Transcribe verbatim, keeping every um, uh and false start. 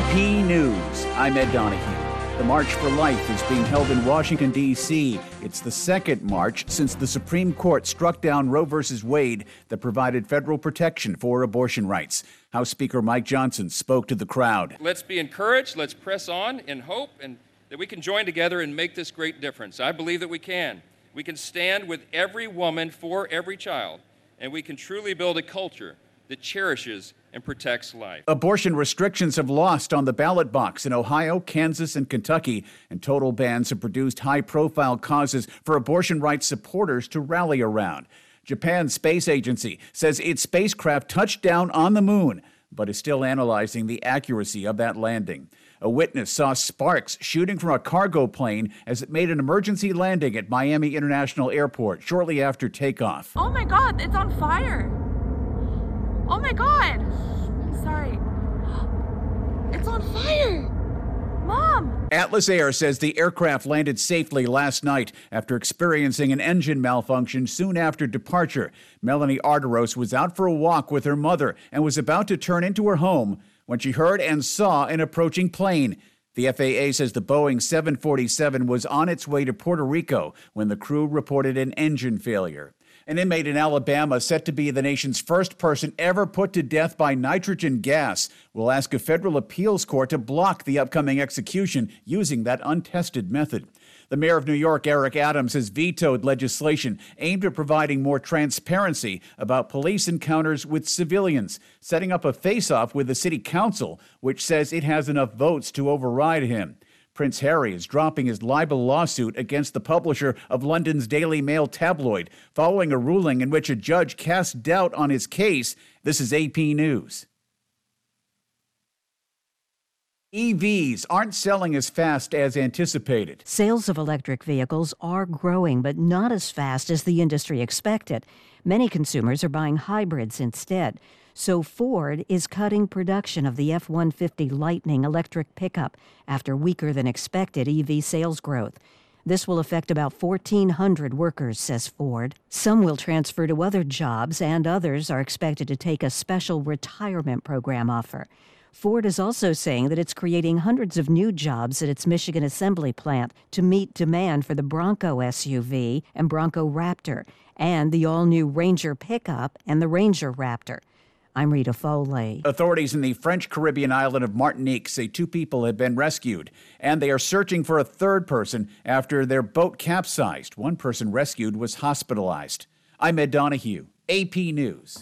P News, I'm Ed Donahue. The March for Life is being held in Washington, D C It's the second march since the Supreme Court struck down Roe v. Wade that provided federal protection for abortion rights. House Speaker Mike Johnson spoke to the crowd. Let's be encouraged, let's press on in hope, and that we can join together and make this great difference. I believe that we can. We can stand with every woman for every child, and we can truly build a culture that cherishes and protects life. Abortion restrictions have lost on the ballot box in Ohio, Kansas, and Kentucky, and total bans have produced high-profile causes for abortion rights supporters to rally around. Japan's space agency says its spacecraft touched down on the moon, but is still analyzing the accuracy of that landing. A witness saw sparks shooting from a cargo plane as it made an emergency landing at Miami International Airport shortly after takeoff. Oh my God, it's on fire! Oh my God! I'm sorry. It's on fire! Mom! Atlas Air says the aircraft landed safely last night after experiencing an engine malfunction soon after departure. Melanie Arteros was out for a walk with her mother and was about to turn into her home when she heard and saw an approaching plane. The F A A says the Boeing seven forty-seven was on its way to Puerto Rico when the crew reported an engine failure. An inmate in Alabama, set to be the nation's first person ever put to death by nitrogen gas, will ask a federal appeals court to block the upcoming execution using that untested method. The mayor of New York, Eric Adams, has vetoed legislation aimed at providing more transparency about police encounters with civilians, setting up a face-off with the city council, which says it has enough votes to override him. Prince Harry is dropping his libel lawsuit against the publisher of London's Daily Mail tabloid, following a ruling in which a judge cast doubt on his case. This is A P News. E Vs aren't selling as fast as anticipated. Sales of electric vehicles are growing, but not as fast as the industry expected. Many consumers are buying hybrids instead. So Ford is cutting production of the F one fifty Lightning electric pickup after weaker than expected E V sales growth. This will affect about fourteen hundred workers, says Ford. Some will transfer to other jobs, and others are expected to take a special retirement program offer. Ford is also saying that it's creating hundreds of new jobs at its Michigan assembly plant to meet demand for the Bronco S U V and Bronco Raptor, and the all-new Ranger pickup and the Ranger Raptor. I'm Rita Foley. Authorities in the French Caribbean island of Martinique say two people have been rescued, and they are searching for a third person after their boat capsized. One person rescued was hospitalized. I'm Ed Donahue, A P News.